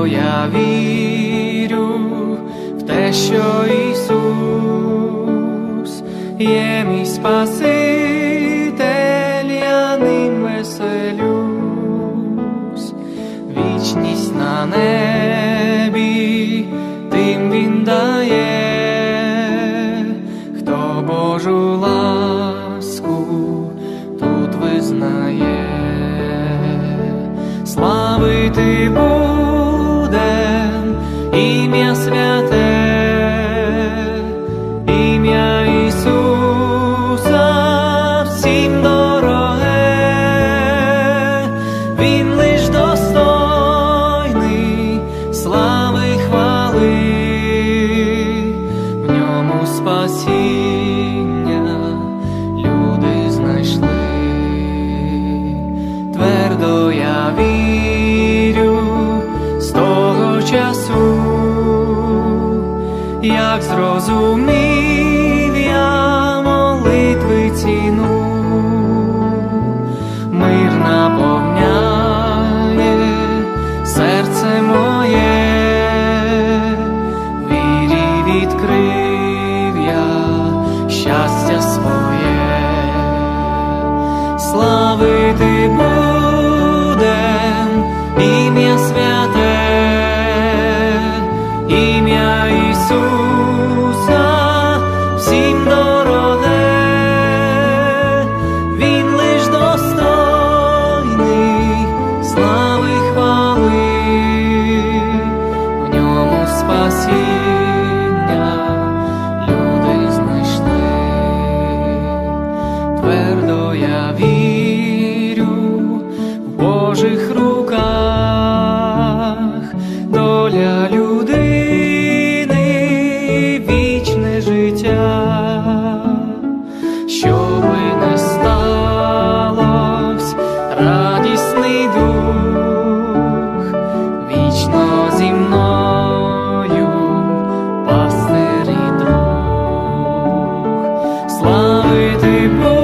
я вірю в те, що Ісус є мій Спаситель, я ним веселюсь, вічність на небі, тим Він дає, хто Божу ласку тут визнає. Славити будем ім'я святе, ім'я Ісуса всім дороге, Він лиш достойний слави й хвали, в ньому спасіння люди знайшли. Твердо я вірю з того часу, як зрозумів я молитви ціну, мир наповняє серце моє, вірі відкрив я щастя своє. Славити будем ім'я святе, ім'я Ісуса всім дороге, Він лиш достойний слави й хвали, в ньому спасіння люди знайшли. Твердо я вірю в Божих руках доля людини, вічне життя, щоби не сталось, радісний дух вічно зі мною, пастир і друг. Славити Бога